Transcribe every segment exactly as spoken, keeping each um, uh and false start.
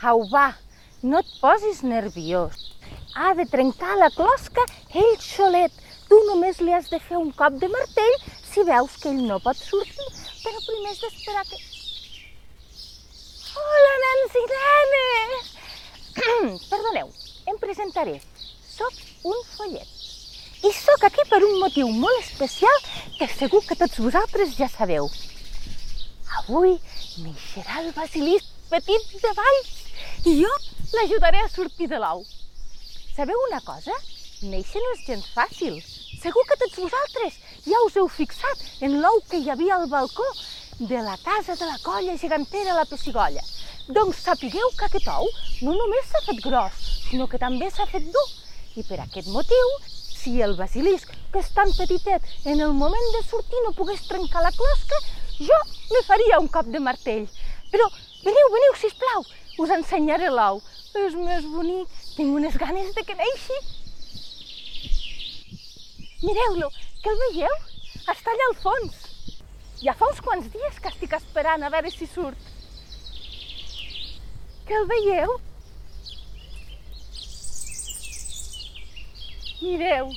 Au, va, no et posis nerviós. Ha de trencar la closca ell solet. Tu només li has de fer un cop de martell si veus que ell no pot sortir, però primer has d'esperar que... Hola, nens i nenes! Perdoneu, em presentaré. Soc un follet. I soc aquí per un motiu molt especial que segur que tots vosaltres ja sabeu. Avui neixerà el basilisc petit de Valls i jo l'ajudaré a sortir de l'ou. Sabeu una cosa? Néixer no és gens fàcil. Segur que tots vosaltres ja us heu fixat en l'ou que hi havia al balcó de la casa de la colla gegantera La Pessigolla. Doncs sapigueu que aquest ou no només s'ha fet gros, sinó que també s'ha fet dur. I per aquest motiu, si el basilisc, que és tan petitet, en el moment de sortir no pogués trencar la closca, jo li faria un cop de martell. Però veniu, veniu, sisplau, us ensenyaré l'ou. És més bonic, tinc unes ganes de que neixi. Mireu-lo, que el veieu? Està allà al fons. Ja fa uns quants dies que estic esperant a veure si surt. Que el veieu? Mireu.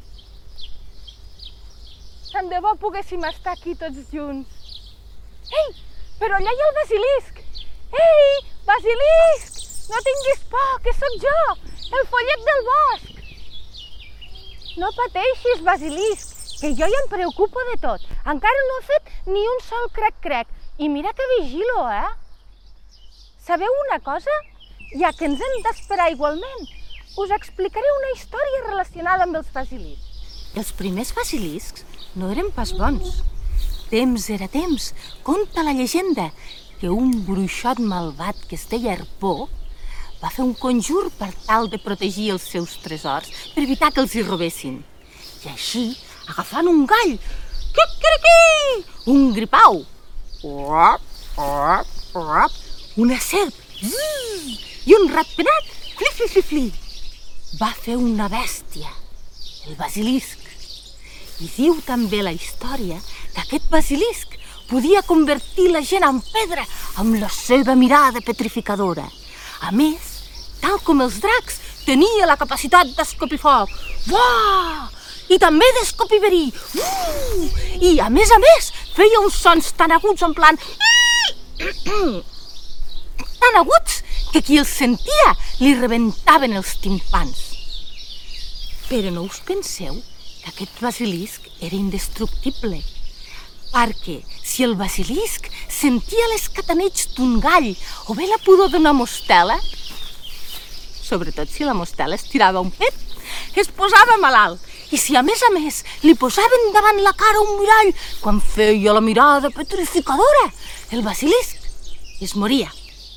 Tant de bo poguéssim estar aquí tots junts. Ei, però allà hi ha el basilisc. Ei, basilisc! No tinguis por, que sóc jo, el follet del bosc. No pateixis, basilisc, que jo ja em preocupo de tot. Encara no he fet ni un sol crec-crec. I mira que vigilo, eh? Sabeu una cosa? Ja que ens hem d'esperar igualment, us explicaré una història relacionada amb els basiliscs. Els primers basiliscs no eren pas bons. Temps era temps, conta la llegenda, que un bruixot malvat que es deia Harpó va fer un conjur per tal de protegir els seus tresors, per evitar que els hi robessin. I així, agafant un gall, quic-quic-quic, un gripau, uap, uap, uap, una serp, zzz, i un ratpenat, fli-fli-fli-fli, va fer una bèstia, el basilisc. I diu també la història que aquest basilisc podia convertir la gent en pedra amb la seva mirada petrificadora. A més, tal com els dracs, tenia la capacitat d'escopir foc. Uah! I també d'escopir verí. Uh! I, a més a més, feia uns sons tan aguts en plan... tan aguts que qui els sentia li rebentaven els timpans. Però no us penseu que aquest basilisc era indestructible. Perquè si el basilisc sentia l'escataneigs d'un gall o bé la pudor d'una mostela, sobretot si la mostela es tirava un pet, es posava malalt. I si a més a més li posaven davant la cara un mirall quan feia la mirada petrificadora, el basilisc es moria.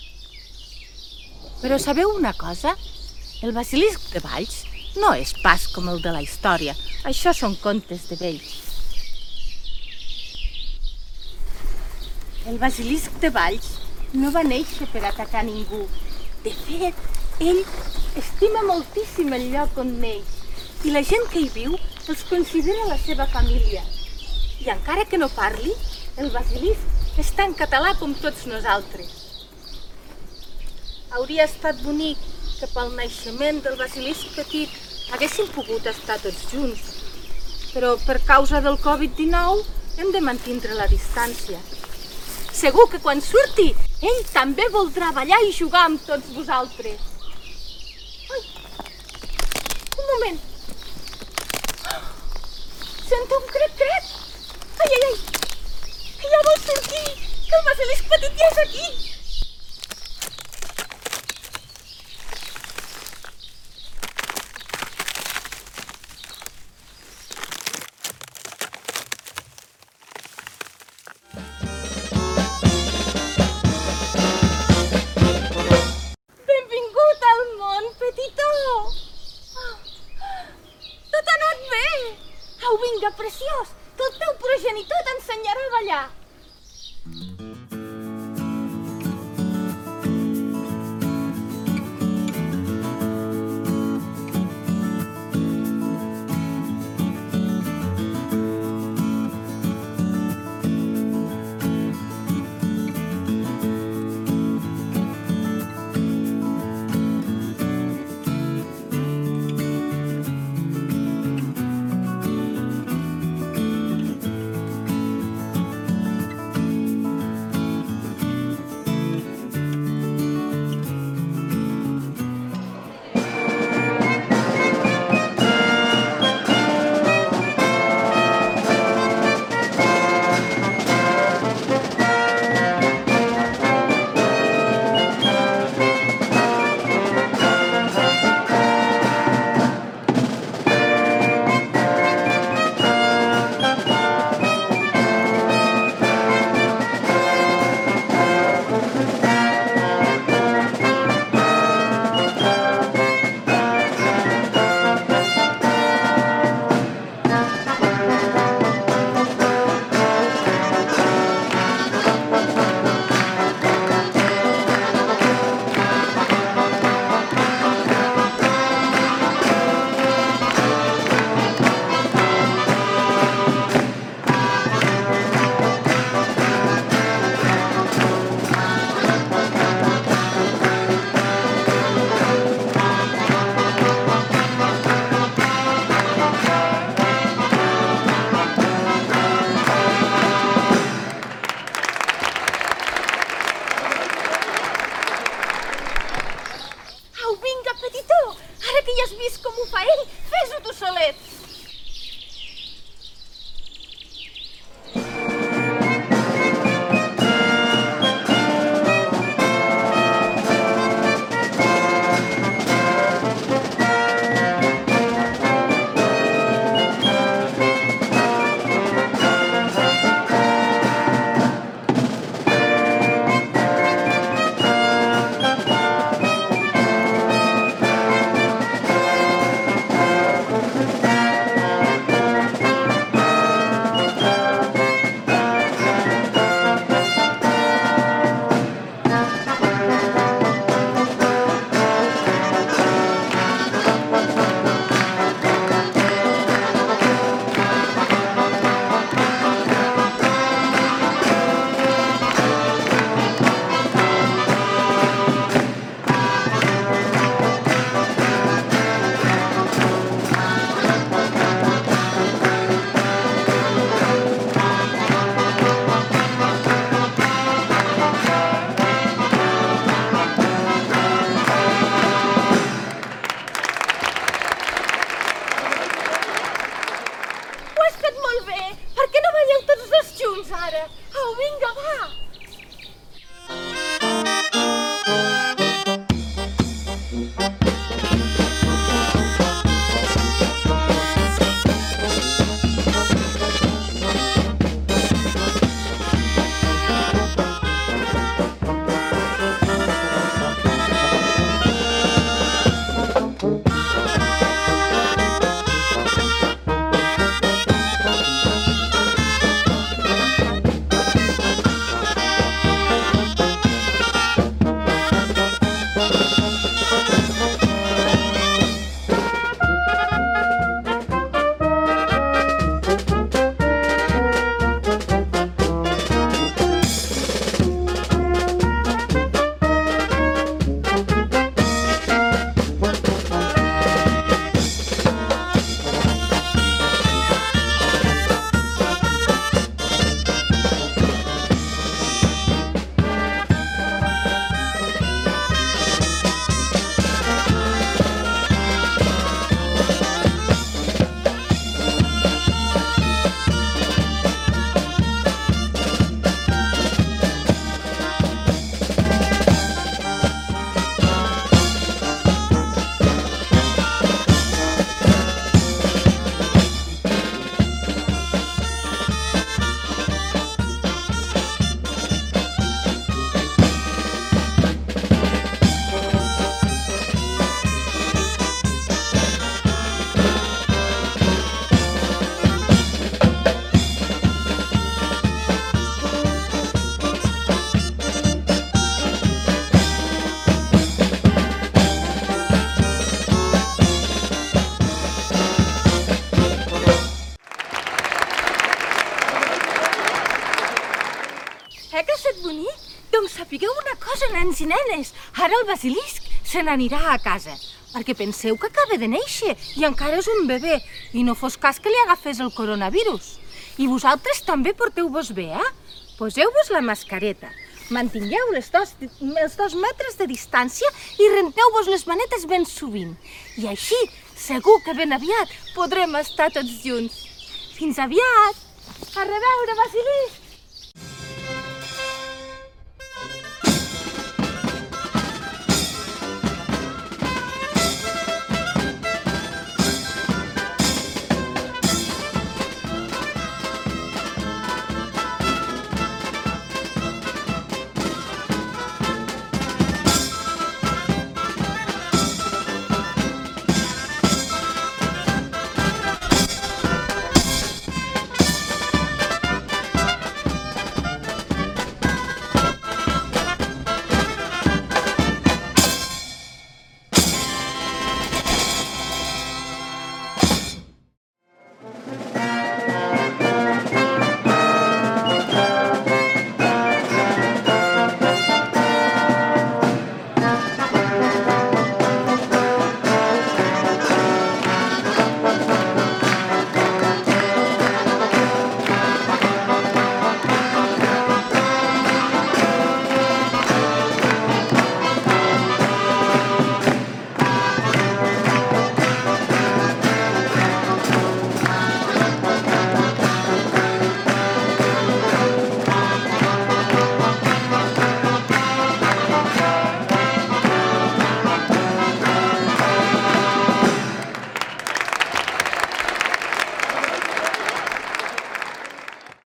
Però sabeu una cosa? El basilisc de Valls no és pas com el de la història. Això són contes de vells. El basilisc de Valls no va néixer per atacar ningú. De fet, ell estima moltíssim el lloc on neix i la gent que hi viu els considera la seva família. I encara que no parli, el basilisc és tan català com tots nosaltres. Hauria estat bonic que pel naixement del basilisc petit haguéssim pogut estar tots junts, però per causa del covid dinou hem de mantindre la distància. Segur que quan surti, ell també voldrà ballar i jugar amb tots vosaltres. Ai, un moment. Sento un crec-crec. Ai, ai, ai, que ja vol sortir, que el basilisc petit ja és aquí. Vinga, preciós, que el teu progenitor t'ensenyarà a ballar. ja has vist com ho fa ell? Fes-ho tu solet! Molt bé! Per què no balleu tots dos junts, ara? Au, vinga, va! Eh que ha estat bonic? Doncs sapigueu una cosa, nens i nenes. Ara el basilisc se n'anirà a casa, perquè penseu que acaba de néixer i encara és un bebè, i no fos cas que li agafés el coronavirus. I vosaltres també porteu-vos bé, eh? Poseu-vos la mascareta, mantingueu les dos, els dos metres de distància i renteu-vos les manetes ben sovint. I així, segur que ben aviat podrem estar tots junts. Fins aviat! A reveure, basilisc!